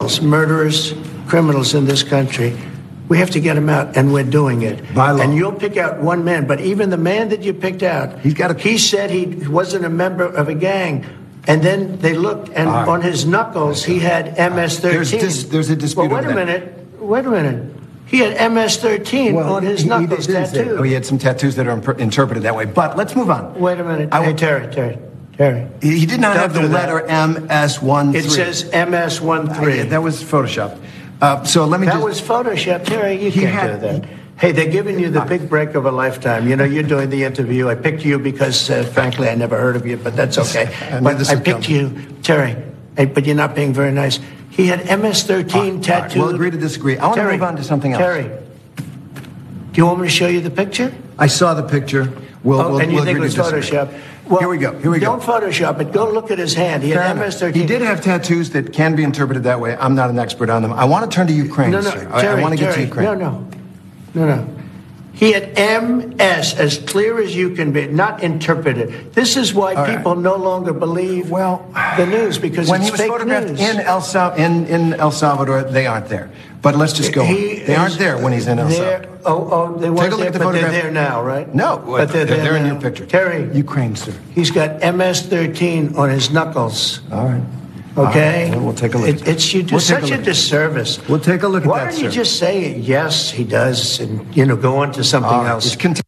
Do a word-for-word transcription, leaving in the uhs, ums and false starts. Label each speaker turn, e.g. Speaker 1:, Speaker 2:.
Speaker 1: murderers, criminals in this country. We have to get them out, and we're doing it.
Speaker 2: By law.
Speaker 1: And you'll pick out one man, but even the man that you picked out,
Speaker 2: He's got a-
Speaker 1: he said he wasn't a member of a gang. And then they looked, and
Speaker 2: right.
Speaker 1: on his knuckles, he had M S thirteen.
Speaker 2: There's dis- there's a dispute
Speaker 1: Well, wait
Speaker 2: over
Speaker 1: a
Speaker 2: that.
Speaker 1: minute. Wait a minute. He had M S thirteen
Speaker 2: Well,
Speaker 1: on his
Speaker 2: he- he
Speaker 1: knuckles
Speaker 2: didn't say-
Speaker 1: tattoo.
Speaker 2: Oh, he had some tattoos that are imp- interpreted that way. But let's move on.
Speaker 1: Wait a minute.
Speaker 2: I
Speaker 1: hey,
Speaker 2: w-
Speaker 1: Terry, Terry, Terry.
Speaker 2: He he did not
Speaker 1: Don't
Speaker 2: have the
Speaker 1: do that.
Speaker 2: letter M S one.
Speaker 1: It says M S thirteen.
Speaker 2: Yeah, that was Photoshopped. Uh, so let me
Speaker 1: That
Speaker 2: just...
Speaker 1: was Photoshop. Terry, you
Speaker 2: He
Speaker 1: can't
Speaker 2: had-
Speaker 1: do that. Hey, they're giving you the big break of a lifetime. You know, you're doing the interview. I picked you because, uh, frankly, I never heard of you, but that's okay.
Speaker 2: I knew
Speaker 1: But
Speaker 2: this
Speaker 1: I
Speaker 2: would
Speaker 1: picked
Speaker 2: come.
Speaker 1: you, Terry, hey, but you're not being very nice. He had M S thirteen
Speaker 2: All right,
Speaker 1: tattooed.
Speaker 2: we'll agree to disagree. I want to
Speaker 1: Terry,
Speaker 2: move on to something else.
Speaker 1: Terry, do you want me to show you the picture?
Speaker 2: I saw the picture. We'll,
Speaker 1: Oh,
Speaker 2: we'll,
Speaker 1: and you
Speaker 2: we'll
Speaker 1: think it
Speaker 2: agree
Speaker 1: was
Speaker 2: to disagree.
Speaker 1: Photoshop? Well,
Speaker 2: Here we go. Here we go.
Speaker 1: Don't Photoshop it. Go look at his hand. He had
Speaker 2: Fair
Speaker 1: M
Speaker 2: enough.
Speaker 1: S thirteen.
Speaker 2: He did have tattoos that can be interpreted that way. I'm not an expert on them. I want to turn to Ukraine,
Speaker 1: No, no,
Speaker 2: sir. I-
Speaker 1: Terry,
Speaker 2: I, want to get
Speaker 1: Terry,
Speaker 2: to Ukraine.
Speaker 1: No, no, no, no. He had M S, as clear as you can be, not interpreted. This is why
Speaker 2: All right.
Speaker 1: people no longer believe
Speaker 2: Well,
Speaker 1: the news, because
Speaker 2: when
Speaker 1: it's
Speaker 2: he was
Speaker 1: fake
Speaker 2: photographed
Speaker 1: news.
Speaker 2: in El, Sal- in, in El Salvador, they aren't there. But let's just go on.
Speaker 1: He
Speaker 2: They aren't
Speaker 1: is
Speaker 2: there when he's in El
Speaker 1: there-
Speaker 2: Salvador.
Speaker 1: Oh, oh, they weren't
Speaker 2: Take a look
Speaker 1: there,
Speaker 2: at the
Speaker 1: but they're
Speaker 2: photograph.
Speaker 1: there now, right?
Speaker 2: No,
Speaker 1: but they're,
Speaker 2: they're, there in
Speaker 1: now.
Speaker 2: your picture.
Speaker 1: Terry,
Speaker 2: Ukraine, sir.
Speaker 1: he's got M S thirteen on his knuckles.
Speaker 2: All right.
Speaker 1: Okay,
Speaker 2: All right, well, we'll take a look.
Speaker 1: It, it's you do
Speaker 2: We'll take
Speaker 1: such
Speaker 2: a
Speaker 1: a
Speaker 2: look.
Speaker 1: disservice.
Speaker 2: We'll take a look at
Speaker 1: Why
Speaker 2: that,
Speaker 1: don't you
Speaker 2: sir.
Speaker 1: just say yes, he does, and you know, go on to something
Speaker 2: All right,
Speaker 1: else?
Speaker 2: just continue.